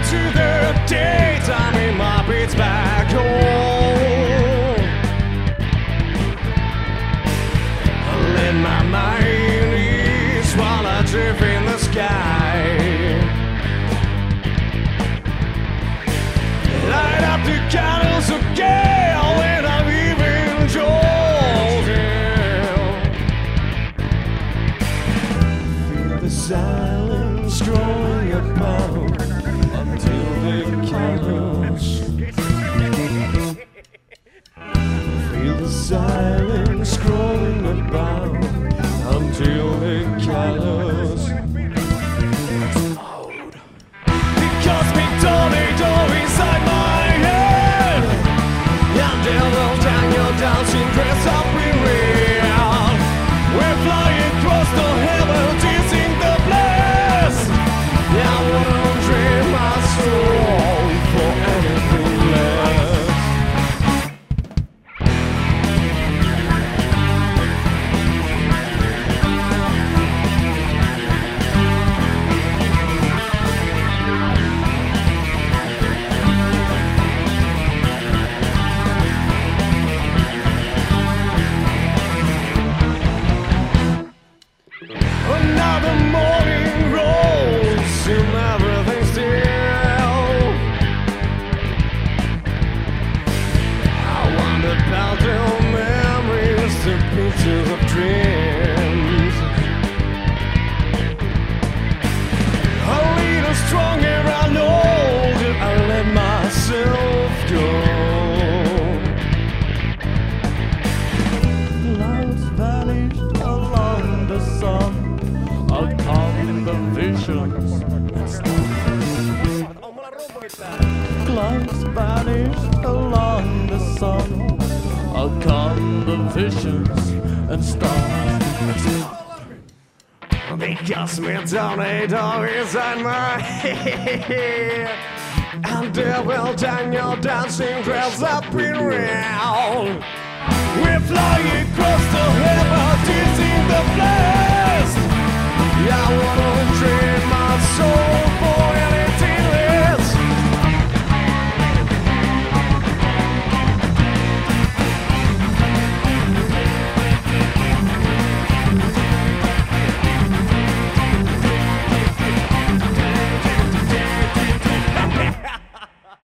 into the daytime in my beats back home. Let my mind ease while I drift in the sky. Light up the candles again when I'm leaving Jordan. Feel the silence growing apart until the candles. Feel the silence growing about until the candles. Because me tornado inside my head, and devil down your dancing dress up in real. We're flying across the heavens, in the bliss. I won't trade my soul for anything less. Another morning rolls and everything's still. I wonder about the memories, the pictures of dreams. A little stronger, I know that I let myself go. Clouds vanished along the sun. I'll calm the visions. Clouds vanished along the sun. I'll calm the visions and stars. Because me tornado inside my head, and devil down your dancing dress up in round. We're flying across the heavens, in the blast. I wanna trade my soul